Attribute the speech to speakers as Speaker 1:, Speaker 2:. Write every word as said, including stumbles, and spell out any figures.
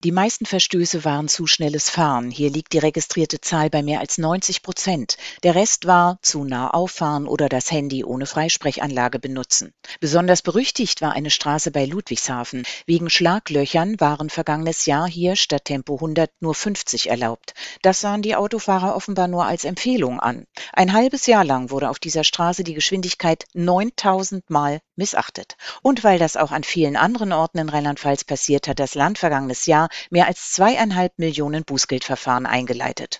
Speaker 1: Die meisten Verstöße waren zu schnelles Fahren. Hier liegt die registrierte Zahl bei mehr als neunzig Prozent. Der Rest war zu nah auffahren oder das Handy ohne Freisprechanlage benutzen. Besonders berüchtigt war eine Straße bei Ludwigshafen. Wegen Schlaglöchern waren vergangenes Jahr hier statt Tempo hundert nur fünfzig erlaubt. Das sahen die Autofahrer offenbar nur als Empfehlung an. Ein halbes Jahr lang wurde auf dieser Straße die Geschwindigkeit neuntausend Mal missachtet. Und weil das auch an vielen anderen Orten in Rheinland-Pfalz passiert, hat das Land vergangenes Jahr mehr als zweieinhalb Millionen Bußgeldverfahren eingeleitet.